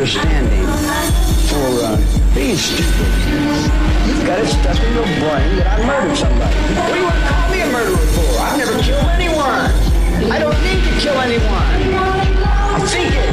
understanding for being stupid. You've got it stuck in your brain that I murdered somebody. What do you want to call me a murderer for? I've never killed anyone. I don't need to kill anyone. I think it.